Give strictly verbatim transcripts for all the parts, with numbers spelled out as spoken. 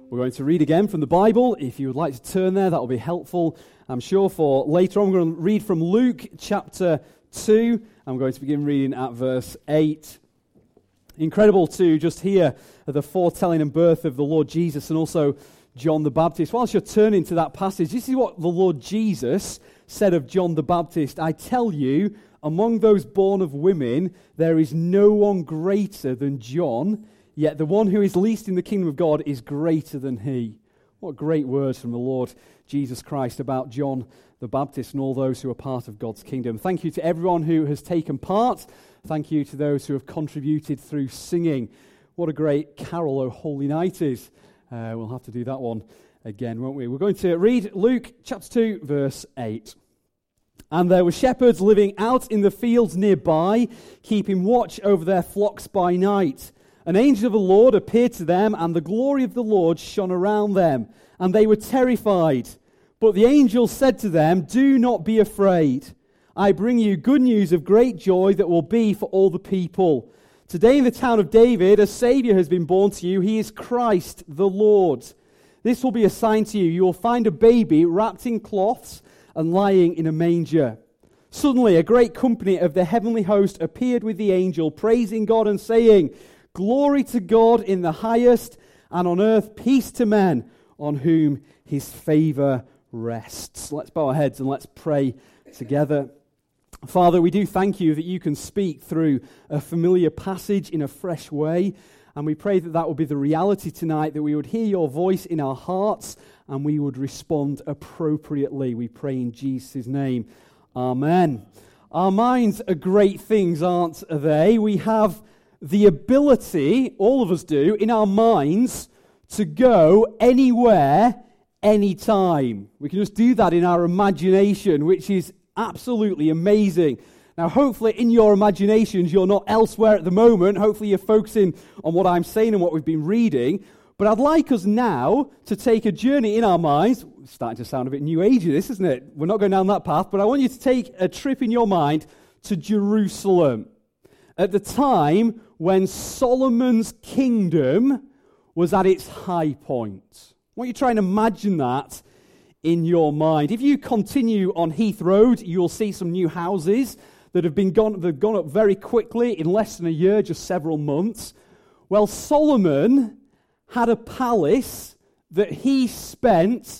We're going to read again from the Bible. If you would like to turn there, that will be helpful, I'm sure, for later on. We're going to read from Luke chapter two. I'm going to begin reading at verse eight. Incredible to just hear the foretelling and birth of the Lord Jesus and also John the Baptist. Whilst you're turning to that passage, this is what the Lord Jesus said of John the Baptist. I tell you, among those born of women, there is no one greater than John, yet the one who is least in the kingdom of God is greater than he. What great words from the Lord Jesus Christ about John the Baptist and all those who are part of God's kingdom. Thank you to everyone who has taken part. Thank you to those who have contributed through singing. What a great carol, O Holy Night is. Uh, we'll have to do that one again, won't we? We're going to read Luke chapter two, verse eight. And there were shepherds living out in the fields nearby, keeping watch over their flocks by night. An angel of the Lord appeared to them, and the glory of the Lord shone around them, and they were terrified. But the angel said to them, "Do not be afraid. I bring you good news of great joy that will be for all the people. Today in the town of David, a Saviour has been born to you. He is Christ the Lord. This will be a sign to you. You will find a baby wrapped in cloths and lying in a manger." Suddenly a great company of the heavenly host appeared with the angel, praising God and saying, "Glory to God in the highest, and on earth peace to men on whom his favour rests." Let's bow our heads and let's pray together. Father, we do thank you that you can speak through a familiar passage in a fresh way, and we pray that that will be the reality tonight, that we would hear your voice in our hearts and we would respond appropriately. We pray in Jesus' name. Amen. Our minds are great things, aren't they? We have the ability, all of us do, in our minds to go anywhere, anytime. We can just do that in our imagination, which is absolutely amazing. Now, hopefully in your imaginations, you're not elsewhere at the moment. Hopefully you're focusing on what I'm saying and what we've been reading. But I'd like us now to take a journey in our minds. It's starting to sound a bit New Agey, this, isn't it? We're not going down that path, but I want you to take a trip in your mind to Jerusalem at the time when Solomon's kingdom was at its high point. I want you to try and imagine that in your mind. If you continue on Heath Road, you'll see some new houses that have been gone, they've gone up very quickly in less than a year, just several months. Well, Solomon had a palace that he spent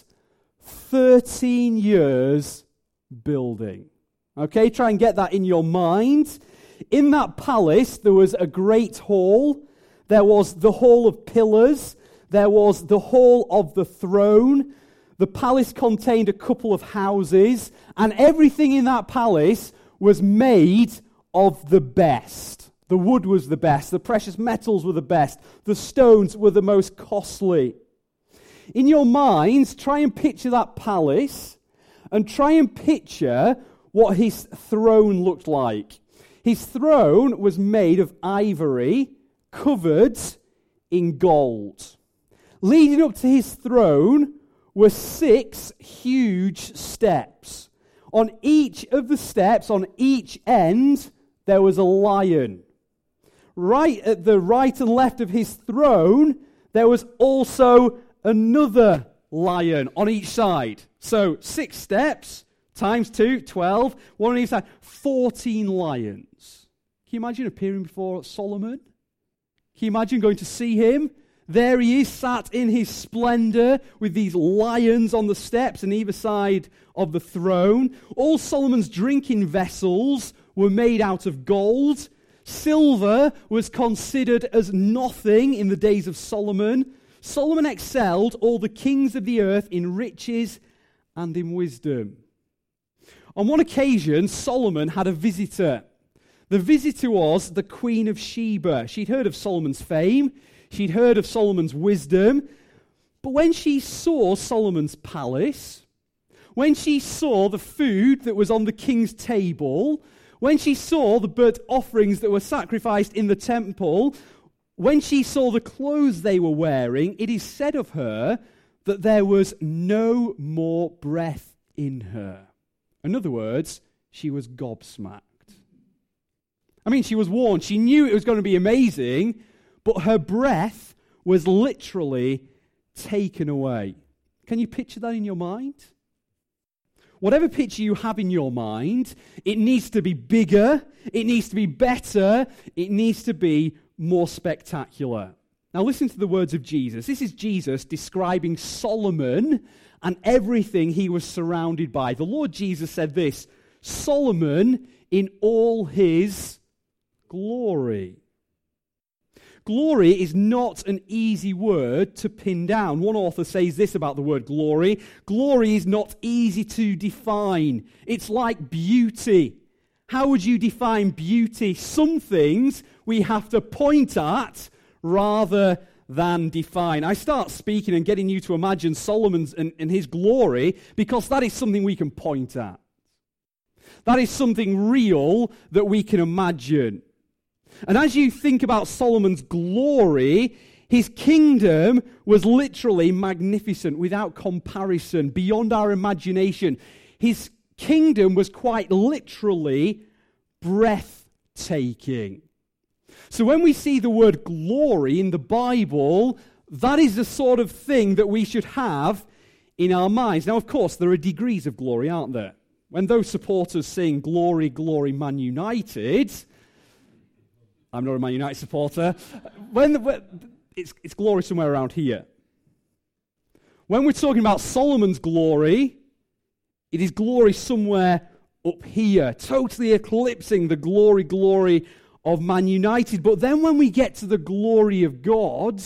thirteen years building. Okay, try and get that in your mind. In that palace, there was a great hall. There was the hall of pillars. There was the hall of the throne. The palace contained a couple of houses, and everything in that palace was made of the best. The wood was the best. The precious metals were the best. The stones were the most costly. In your minds, try and picture that palace, and try and picture what his throne looked like. His throne was made of ivory, covered in gold. Leading up to his throne were six huge steps. On each of the steps, on each end, there was a lion. Right at the right and left of his throne, there was also another lion on each side. So six steps, times two, twelve, one on each side, fourteen lions. Can you imagine appearing before Solomon? Can you imagine going to see him? There he is, sat in his splendor with these lions on the steps on either side of the throne. All Solomon's drinking vessels were made out of gold. Silver was considered as nothing in the days of Solomon. Solomon excelled all the kings of the earth in riches and in wisdom. On one occasion, Solomon had a visitor. The visitor was the Queen of Sheba. She'd heard of Solomon's fame. She'd heard of Solomon's wisdom. But when she saw Solomon's palace, when she saw the food that was on the king's table, when she saw the burnt offerings that were sacrificed in the temple, when she saw the clothes they were wearing, it is said of her that there was no more breath in her. In other words, she was gobsmacked. I mean, she was warned. She knew it was going to be amazing, but her breath was literally taken away. Can you picture that in your mind? Whatever picture you have in your mind, it needs to be bigger, it needs to be better, it needs to be more spectacular. Now listen to the words of Jesus. This is Jesus describing Solomon and everything he was surrounded by. The Lord Jesus said this, Solomon in all his glory. Glory is not an easy word to pin down. One author says this about the word glory. Glory is not easy to define. It's like beauty. How would you define beauty? Some things we have to point at rather than define. I start speaking and getting you to imagine Solomon's and, and his glory because that is something we can point at. That is something real that we can imagine. And as you think about Solomon's glory, his kingdom was literally magnificent, without comparison, beyond our imagination. His kingdom was quite literally breathtaking. So when we see the word glory in the Bible, that is the sort of thing that we should have in our minds. Now, of course, there are degrees of glory, aren't there? When those supporters sing, "Glory, glory, Man United," I'm not a Man United supporter. When, when it's, it's glory somewhere around here. When we're talking about Solomon's glory, it is glory somewhere up here, totally eclipsing the glory, glory of Man United. But then when we get to the glory of God,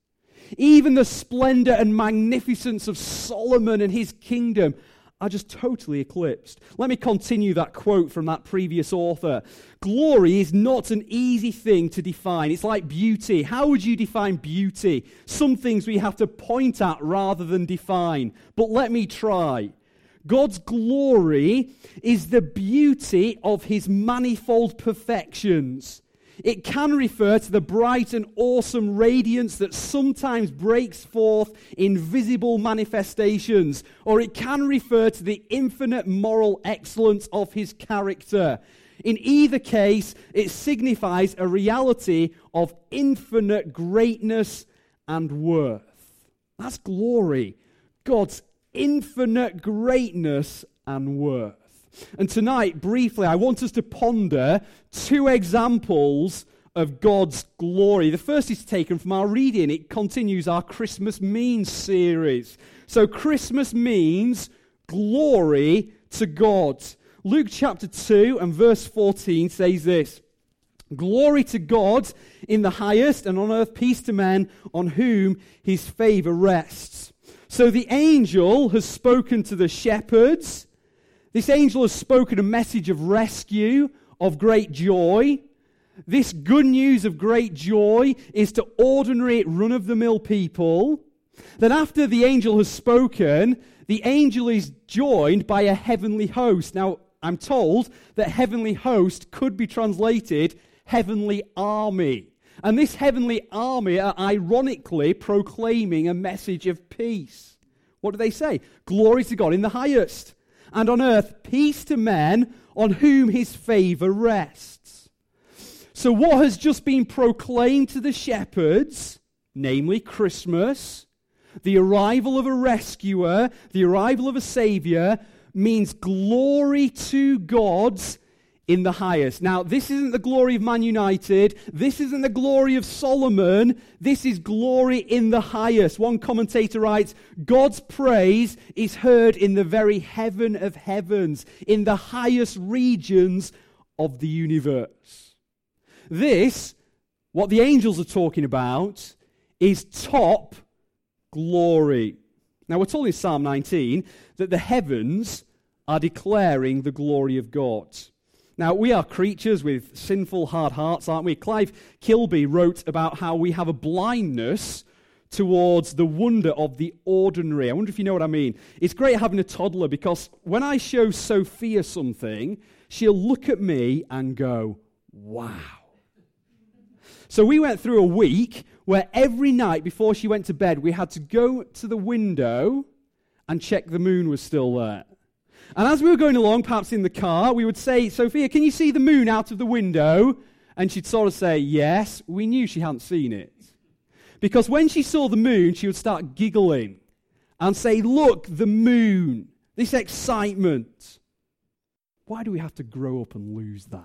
even the splendor and magnificence of Solomon and his kingdom are just totally eclipsed. Let me continue that quote from that previous author. Glory is not an easy thing to define. It's like beauty. How would you define beauty? Some things we have to point at rather than define. But let me try. God's glory is the beauty of his manifold perfections. It can refer to the bright and awesome radiance that sometimes breaks forth in visible manifestations, or it can refer to the infinite moral excellence of his character. In either case, it signifies a reality of infinite greatness and worth. That's glory. God's infinite greatness and worth. And tonight, briefly, I want us to ponder two examples of God's glory. The first is taken from our reading. It continues our Christmas Means series. So Christmas means glory to God. Luke chapter two and verse fourteen says this: "Glory to God in the highest, and on earth peace to men on whom his favor rests." So the angel has spoken to the shepherds. This angel has spoken a message of rescue, of great joy. This good news of great joy is to ordinary, run-of-the-mill people. Then after the angel has spoken, the angel is joined by a heavenly host. Now, I'm told that heavenly host could be translated heavenly army. And this heavenly army are ironically proclaiming a message of peace. What do they say? Glory to God in the highest, and on earth peace to men on whom his favor rests. So what has just been proclaimed to the shepherds, namely Christmas, the arrival of a rescuer, the arrival of a savior, means glory to God in the highest. Now, this isn't the glory of Man United. This isn't the glory of Solomon. This is glory in the highest. One commentator writes, God's praise is heard in the very heaven of heavens, in the highest regions of the universe. This, what the angels are talking about, is top glory. Now, we're told in Psalm nineteen that the heavens are declaring the glory of God. Now, we are creatures with sinful, hard hearts, aren't we? Clive Kilby wrote about how we have a blindness towards the wonder of the ordinary. I wonder if you know what I mean. It's great having a toddler, because when I show Sophia something, she'll look at me and go, wow. So we went through a week where every night before she went to bed, we had to go to the window and check the moon was still there. And as we were going along, perhaps in the car, we would say, Sophia, can you see the moon out of the window? And she'd sort of say, yes. We knew she hadn't seen it. Because when she saw the moon, she would start giggling and say, look, the moon, this excitement. Why do we have to grow up and lose that?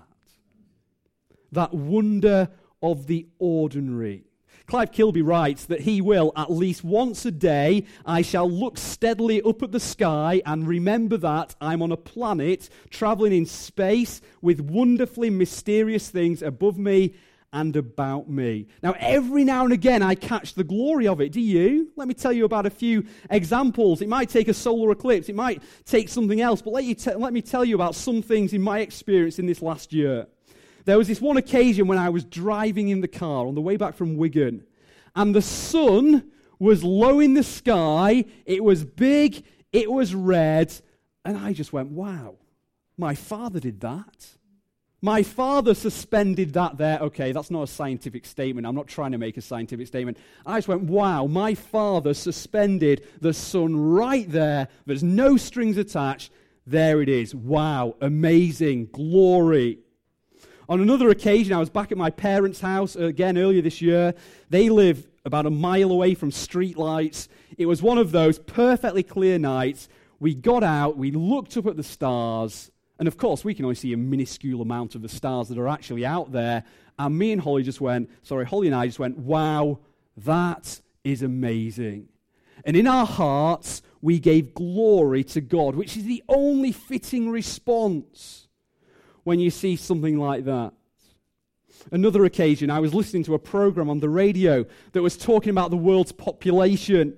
That wonder of the ordinary. Clive Kilby writes that he will, at least once a day, I shall look steadily up at the sky and remember that I'm on a planet traveling in space with wonderfully mysterious things above me and about me. Now, every now and again, I catch the glory of it. Do you? Let me tell you about a few examples. It might take a solar eclipse. It might take something else. But let, you te- let me tell you about some things in my experience in this last year. There was this one occasion when I was driving in the car on the way back from Wigan, and the sun was low in the sky, it was big, it was red, and I just went, wow, my father did that. My father suspended that there. Okay, that's not a scientific statement. I'm not trying to make a scientific statement. I just went, wow, my father suspended the sun right there. There's no strings attached. There it is. Wow, amazing, glory. On another occasion, I was back at my parents' house, again, earlier this year. They live about a mile away from streetlights. It was one of those perfectly clear nights. We got out, we looked up at the stars, and of course, we can only see a minuscule amount of the stars that are actually out there. And me and Holly just went, sorry, Holly and I just went, wow, that is amazing. And in our hearts, we gave glory to God, which is the only fitting response when you see something like that. Another occasion, I was listening to a program on the radio that was talking about the world's population.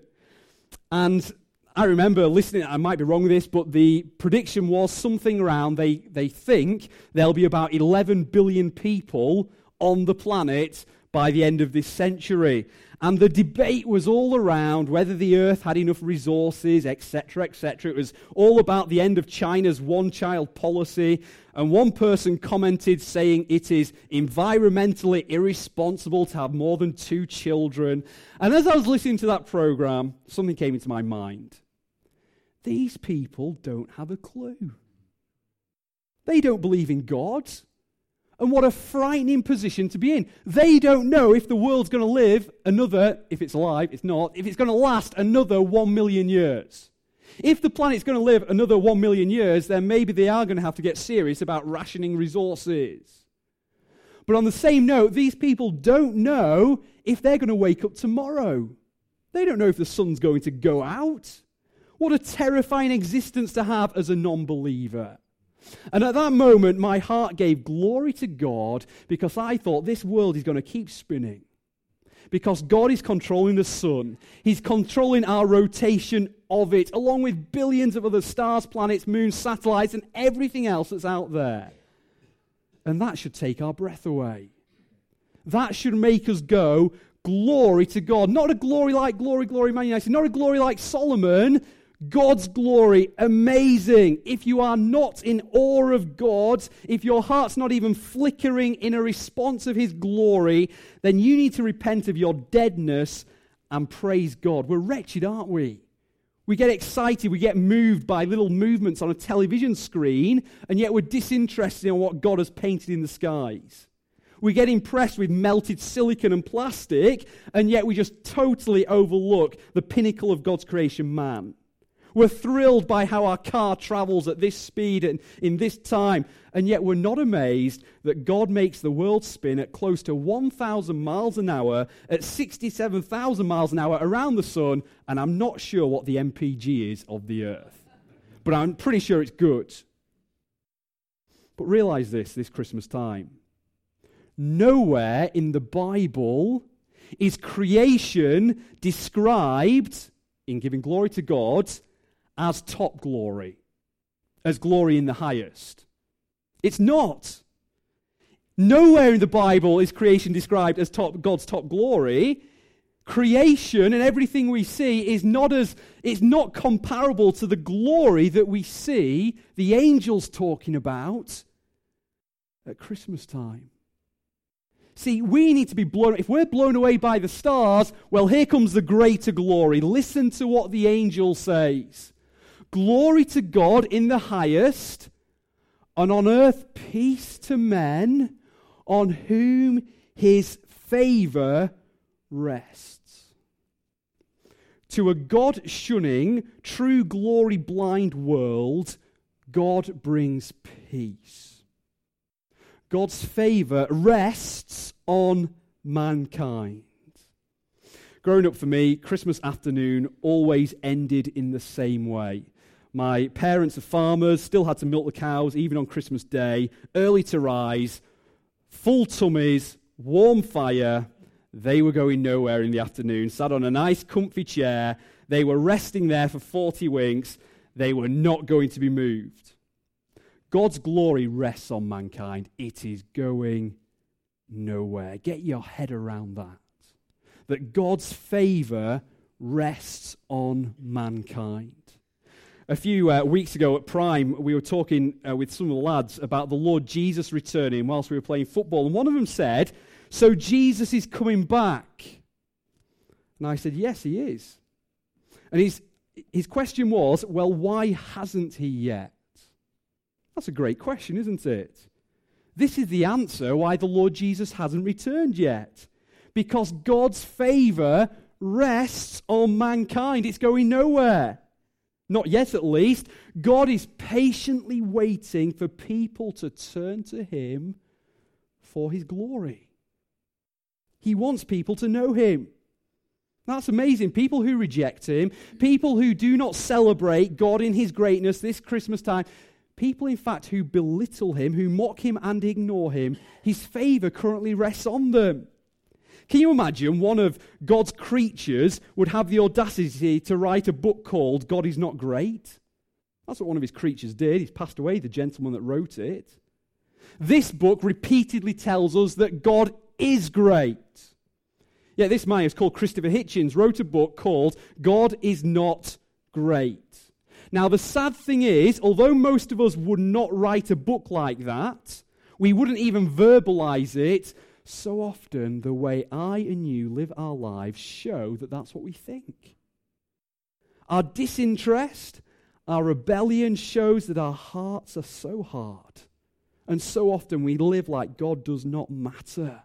And I remember listening, I might be wrong with this, but the prediction was something around, they, they think there'll be about eleven billion people on the planet by the end of this century. And the debate was all around whether the earth had enough resources, et cetera, et cetera. It was all about the end of China's one-child policy. And one person commented saying it is environmentally irresponsible to have more than two children. And as I was listening to that program, something came into my mind. These people don't have a clue. They don't believe in God. And what a frightening position to be in. They don't know if the world's going to live another, if it's alive, it's not, if it's going to last another one million years. If the planet's going to live another one million years, then maybe they are going to have to get serious about rationing resources. But on the same note, these people don't know if they're going to wake up tomorrow. They don't know if the sun's going to go out. What a terrifying existence to have as a non-believer. And at that moment, my heart gave glory to God because I thought this world is going to keep spinning. Because God is controlling the sun. He's controlling our rotation of it, along with billions of other stars, planets, moons, satellites, and everything else that's out there. And that should take our breath away. That should make us go, glory to God. Not a glory like glory, glory, Man United. Not a glory like Solomon. God's glory, amazing. If you are not in awe of God, if your heart's not even flickering in a response of His glory, then you need to repent of your deadness and praise God. We're wretched, aren't we? We get excited, we get moved by little movements on a television screen, and yet we're disinterested in what God has painted in the skies. We get impressed with melted silicon and plastic, and yet we just totally overlook the pinnacle of God's creation, man. We're thrilled by how our car travels at this speed and in this time, and yet we're not amazed that God makes the world spin at close to one thousand miles an hour, at sixty-seven thousand miles an hour around the sun, and I'm not sure what the M P G is of the earth. But I'm pretty sure it's good. But realize this, this Christmas time. Nowhere in the Bible is creation described, in giving glory to God, as top glory, as glory in the highest. It's not. Nowhere in the Bible is creation described as top, God's top glory. Creation and everything we see is not as it's not comparable to the glory that we see the angels talking about at Christmas time. See, we need to be blown, if we're blown away by the stars, well, here comes the greater glory. Listen to what the angel says. Glory to God in the highest, and on earth peace to men on whom His favor rests. To a God-shunning, true glory-blind world, God brings peace. God's favour rests on mankind. Growing up for me, Christmas afternoon always ended in the same way. My parents are farmers, still had to milk the cows even on Christmas Day, early to rise, full tummies, warm fire. They were going nowhere in the afternoon, sat on a nice comfy chair. They were resting there for forty winks. They were not going to be moved. God's glory rests on mankind. It is going nowhere. Get your head around that. That God's favour rests on mankind. A few uh, weeks ago at Prime, we were talking uh, with some of the lads about the Lord Jesus returning whilst we were playing football. And one of them said, so Jesus is coming back. And I said, yes, he is. And his, his question was, well, why hasn't he yet? That's a great question, isn't it? This is the answer why the Lord Jesus hasn't returned yet. Because God's favour rests on mankind. It's going nowhere. Not yet, at least. God is patiently waiting for people to turn to him for his glory. He wants people to know him. That's amazing. People who reject him, people who do not celebrate God in his greatness this Christmas time, people, in fact, who belittle him, who mock him and ignore him, his favour currently rests on them. Can you imagine one of God's creatures would have the audacity to write a book called God Is Not Great? That's what one of his creatures did. He's passed away, the gentleman that wrote it. This book repeatedly tells us that God is great. Yeah, this man is called Christopher Hitchens, wrote a book called God Is Not Great. Now, the sad thing is, although most of us would not write a book like that, we wouldn't even verbalize it, so often the way I and you live our lives show that that's what we think. Our disinterest, our rebellion shows that our hearts are so hard. And so often we live like God does not matter.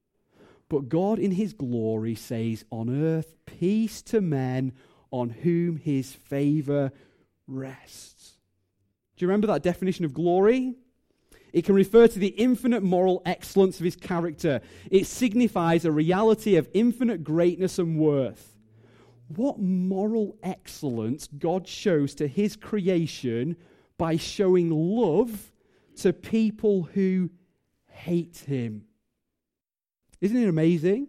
But God in his glory says, on earth, peace to men on whom his favour rests. Do you remember that definition of glory? It can refer to the infinite moral excellence of his character. It signifies a reality of infinite greatness and worth. What moral excellence God shows to his creation by showing love to people who hate him. Isn't it amazing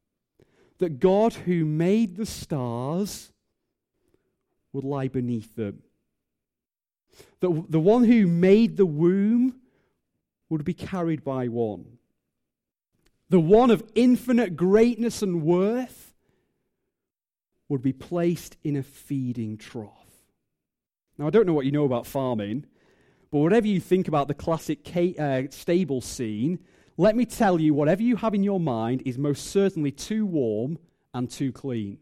that God who made the stars would lie beneath them? That the one who made the womb would be carried by one. The one of infinite greatness and worth would be placed in a feeding trough. Now, I don't know what you know about farming, but whatever you think about the classic ca- uh, stable scene, let me tell you, whatever you have in your mind is most certainly too warm and too clean.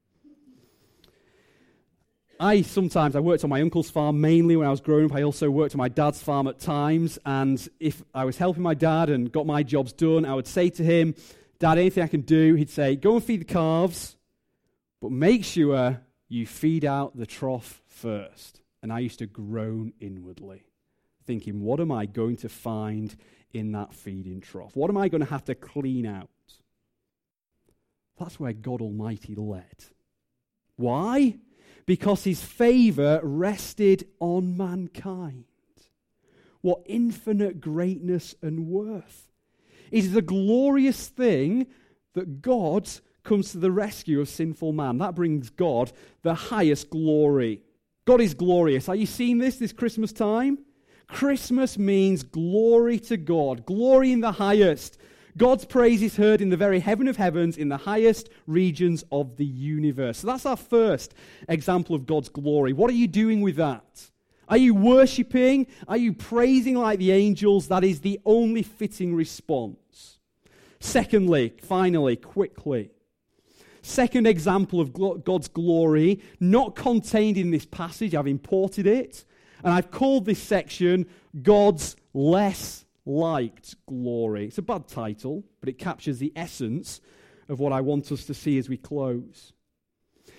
I sometimes, I worked on my uncle's farm mainly when I was growing up. I also worked on my dad's farm at times. And if I was helping my dad and got my jobs done, I would say to him, Dad, anything I can do? He'd say, go and feed the calves, but make sure you feed out the trough first. And I used to groan inwardly, thinking, what am I going to find in that feeding trough? What am I going to have to clean out? That's where God Almighty led. Why? Because his favour rested on mankind. What infinite greatness and worth. It is a glorious thing that God comes to the rescue of sinful man. That brings God the highest glory. God is glorious. Are you seeing this this Christmas time? Christmas means glory to God. Glory in the highest. God's praise is heard in the very heaven of heavens, in the highest regions of the universe. So that's our first example of God's glory. What are you doing with that? Are you worshipping? Are you praising like the angels? That is the only fitting response. Secondly, finally, quickly, second example of God's glory, not contained in this passage, I've imported it, and I've called this section God's less liked glory. It's a bad title, but it captures the essence of what I want us to see as we close.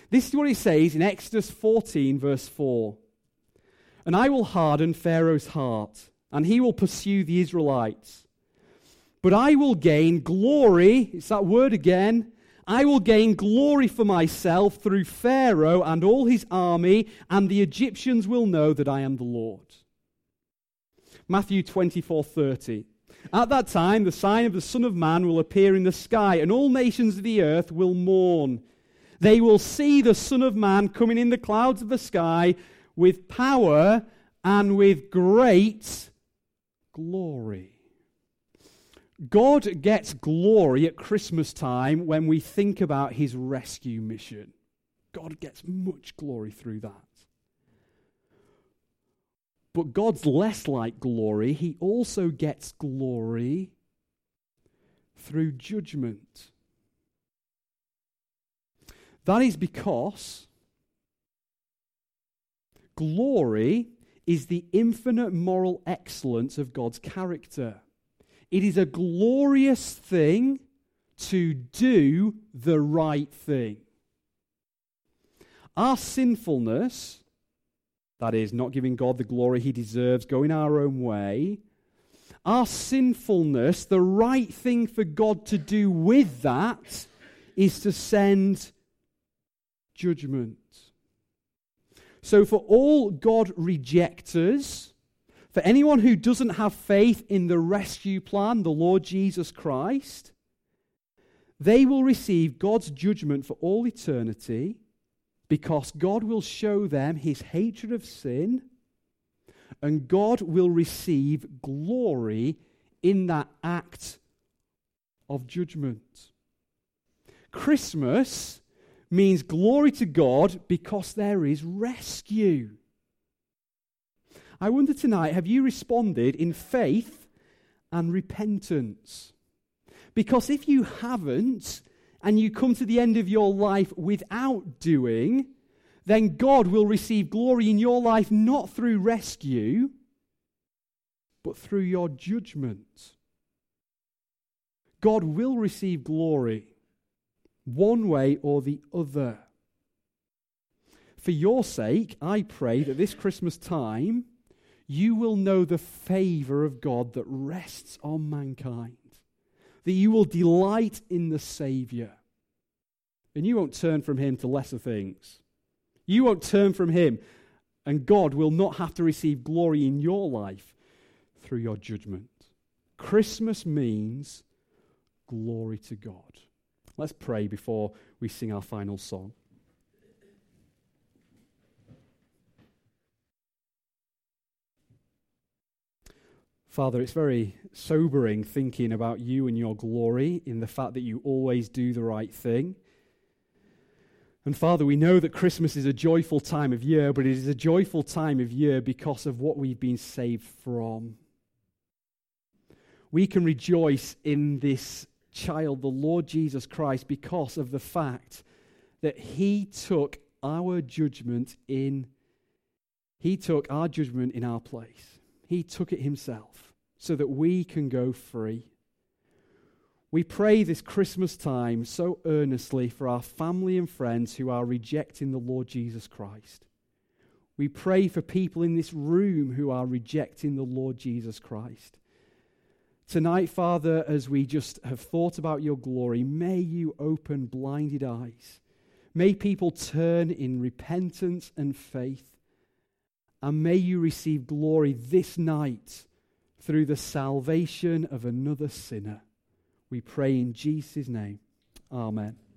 This is what it says in Exodus fourteen, verse four. And I will harden Pharaoh's heart, and he will pursue the Israelites. But I will gain glory, it's that word again, I will gain glory for myself through Pharaoh and all his army, and the Egyptians will know that I am the Lord. Matthew twenty-four thirty. At that time, the sign of the Son of Man will appear in the sky, and all nations of the earth will mourn. They will see the Son of Man coming in the clouds of the sky with power and with great glory. God gets glory at Christmas time when we think about his rescue mission. God gets much glory through that. But God's less like glory. He also gets glory through judgment. That is because glory is the infinite moral excellence of God's character. It is a glorious thing to do the right thing. Our sinfulness, that is, not giving God the glory he deserves, going our own way, our sinfulness, the right thing for God to do with that is to send judgment. So for all God rejectors, for anyone who doesn't have faith in the rescue plan, the Lord Jesus Christ, they will receive God's judgment for all eternity because God will show them his hatred of sin and God will receive glory in that act of judgment. Christmas means glory to God because there is rescue. I wonder tonight, have you responded in faith and repentance? Because if you haven't, and you come to the end of your life without doing, then God will receive glory in your life not through rescue, but through your judgment. God will receive glory one way or the other. For your sake, I pray that this Christmas time, you will know the favor of God that rests on mankind. That you will delight in the Savior. And you won't turn from him to lesser things. You won't turn from him. And God will not have to receive glory in your life through your judgment. Christmas means glory to God. Let's pray before we sing our final song. Father, it's very sobering thinking about you and your glory in the fact that you always do the right thing. And Father, we know that Christmas is a joyful time of year, but it is a joyful time of year because of what we've been saved from. We can rejoice in this child, the Lord Jesus Christ, because of the fact that he took our judgment in, he took our judgment in our place. He took it himself so that we can go free. We pray this Christmas time so earnestly for our family and friends who are rejecting the Lord Jesus Christ. We pray for people in this room who are rejecting the Lord Jesus Christ. Tonight, Father, as we just have thought about your glory, may you open blinded eyes. May people turn in repentance and faith. And may you receive glory this night through the salvation of another sinner. We pray in Jesus' name. Amen.